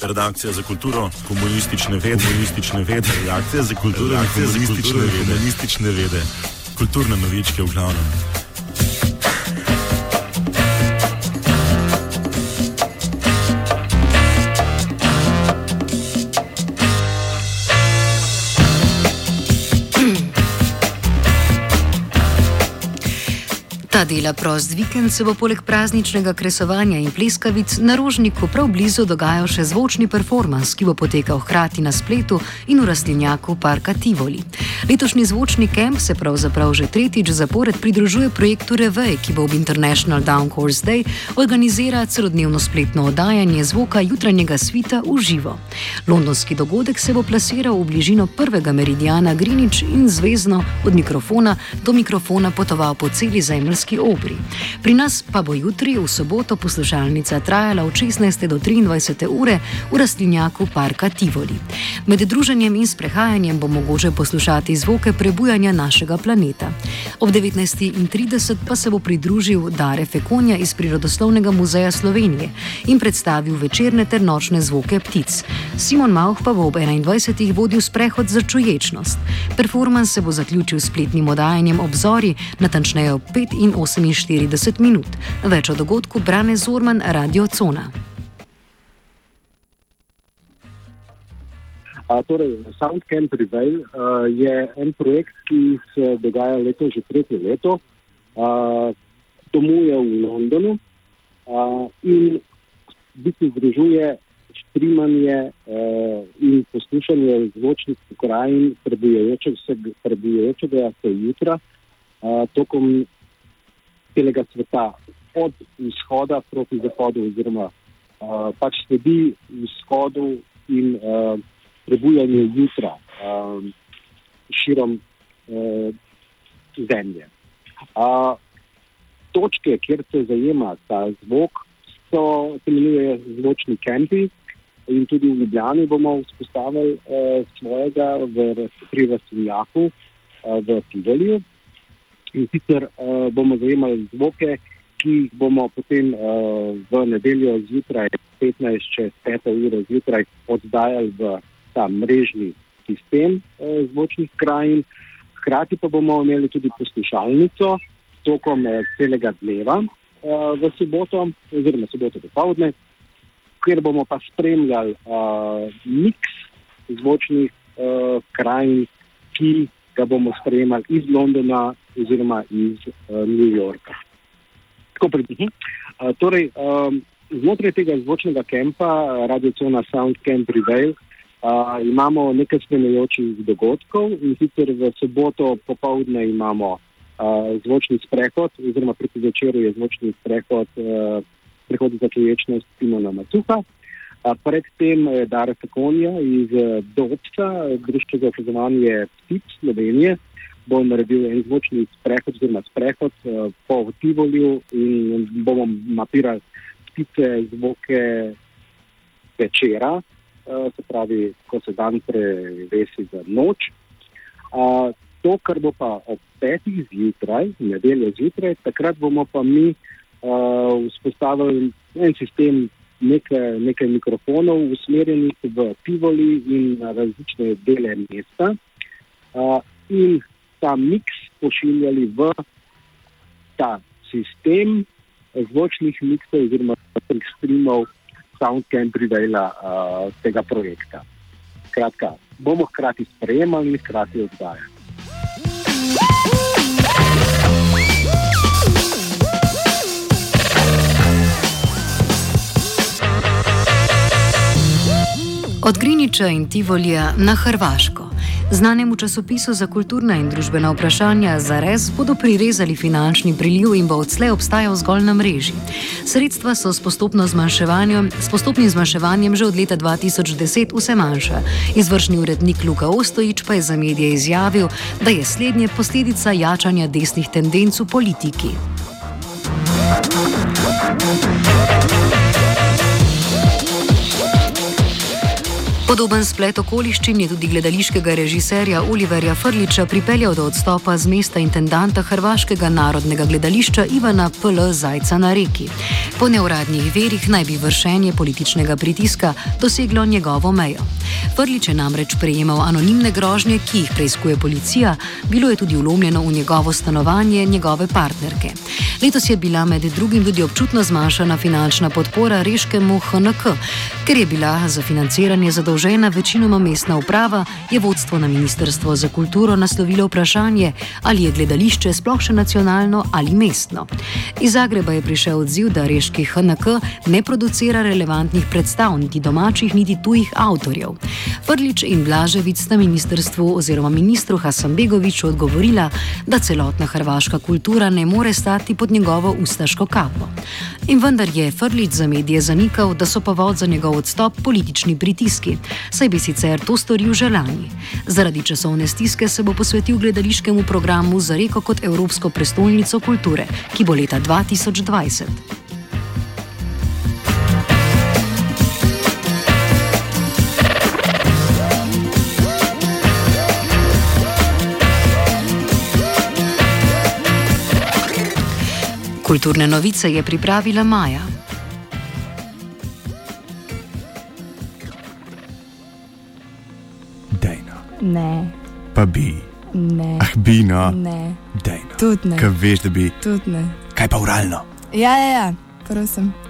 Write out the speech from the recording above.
redakcija za kulturo, komunistične vede, redakcija za kulturo, komunistične vede, kulturne novičke v glavnem. Ta dela prost vikend se bo poleg prazničnega kresovanja in pleskavic na Rožniku prav blizu dogajal še zvočni performans, ki bo potekal hkrati na spletu in v rastlinjaku parka Tivoli. Letošnji zvočni kemp se pravzaprav že tretjič zapored pridružuje projektu Revej, ki bo ob International Downcourse Day organizira celodnevno spletno oddajanje zvoka jutranjega svita v živo. Londonski dogodek se bo plasiral v bližino prvega meridiana Greenwich in zvezno od mikrofona do mikrofona potoval po celi zemeljski obri. Pri nas pa bo jutri v soboto poslušalnica trajala od 16. do 23. ure v rastlinjaku parka Tivoli. Med druženjem in sprehajanjem bo mogoče poslušati zvoke prebujanja našega planeta. Ob 19:30 pa se bo pridružil Dare Fekonja iz Prirodoslovnega muzeja Slovenije in predstavil večerne ter nočne zvoke ptic. Simon Mauch pa bo ob 21. vodil sprehod za čuječnost. Performans se bo zaključil s spletnim oddajanjem Obzori, natančneje ob 5:48 minut. Več o dogodku Brane Zorman, Radio Cona. Torej, Soundcamp Reveil je en projekt, ki se dogaja leto že tretje leto. Domuje v Londonu in biti združuje streamanje in poslušanje zvočnih pokrajin prebujajočega se jutra tokom celega sveta, od vzhoda proti zahodu, oziroma pač sledi vzhodu in prebujanje jutra širom zemlje. Točke, kjer se zajema ta zvok, se imenujejo zvočni kempi in tudi v Ljubljani bomo vzpostavili svojega pri rastlinjaku v Tivoliju. In sicer bomo zajemali zvoke, ki jih bomo potem v nedeljo zjutraj, 5 ure zjutraj, oddajali v ta mrežni sistem zvočnih krajin. Hkrati pa bomo imeli tudi poslušalnico tokom celega dneva v soboto, oziroma soboto dopoldne, kjer bomo pa spremljali miks zvočnih krajin, ki ga bomo sprejemali iz Londona oziroma iz New Yorka. Torej, znotraj tega zvočnega kempa Radio Cona Soundcamp Reveil imamo nekaj spremljajočih dogodkov, in sicer v soboto popoldne imamo zvočni sprehod, oziroma proti večeru je zvočni sprehod za čuječnost Simona Macuha. Predtem Dare Fekonja iz DOPS-a, Društva za opazovanje ptic Slovenije, bo naredil en zvočni sprehod, oziroma sprehod po Tivoliju in bomo mapirali ptice, zvoke večera, se pravi, ko se dan prevesi za noč. To, kar bo pa ob 5. zjutraj, nedeljo zjutraj, takrat bomo pa mi vzpostavili en sistem nekaj mikrofonov usmerjenih v Tivoli in na različne dele mesta in ta miks pošiljali v ta sistem zvočnih miksov oziroma streamov Soundcamp Reveila tega projekta. Skratka, bomo hkrati sprejemali in hkrati oddajali. Od Greenwicha in Tivolija na Hrvaško. Znanemu časopisu za kulturna in družbena vprašanja Zares bodo prirezali finančni priliv in bo odslej obstajal zgolj na mreži. Sredstva so s postopnim zmanjševanjem že od leta 2010 vse manjša. Izvršni urednik Luka Ostojić pa je za medije izjavil, da je slednje posledica jačanja desnih tendenc v politiki. Podoben splet okoliščin je tudi gledališkega režiserja Oliverja Frljića pripeljal do odstopa z mesta intendanta Hrvaškega narodnega gledališča Ivana P.L. Zajca na Reki. Po neuradnih verih naj bi vršenje političnega pritiska doseglo njegovo mejo. Frljić je namreč prejemal anonimne grožnje, ki jih preiskuje policija, bilo je tudi vlomljeno v njegovo stanovanje njegove partnerke. Letos je bila med drugim tudi občutno zmanjšana finančna podpora reškemu HNK. Ker je bila za financiranje zadolžena večinoma mestna uprava, je vodstvo na Ministrstvo za kulturo naslovilo vprašanje, ali je gledališče sploh še nacionalno ali mestno. Iz Zagreba je prišel odziv, da reški HNK ne producira relevantnih predstav, niti domačih, niti tujih avtorjev. Frljić in Blaževic sta ministrstvu oziroma ministru Hasanbegoviću odgovorila, da celotna hrvaška kultura ne more stati pod njegovo ustaško kapo. In vendar je Frljić za medije zanikal, da so povod za njegov odstop politični pritiski, saj bi sicer to storil že lani. Zaradi časovne stiske se bo posvetil gledališkemu programu za Reko kot Evropsko prestolnico kulture, ki bo leta 2020. Kulturne novice je pripravila Maja. Dejno. Ne. Pa bi. Ne. Ah, bi, no. Ne. Dejno. Tudi ne. Kaj veš, da bi. Tudi ne. Kaj pa uralno? Ja, prosim.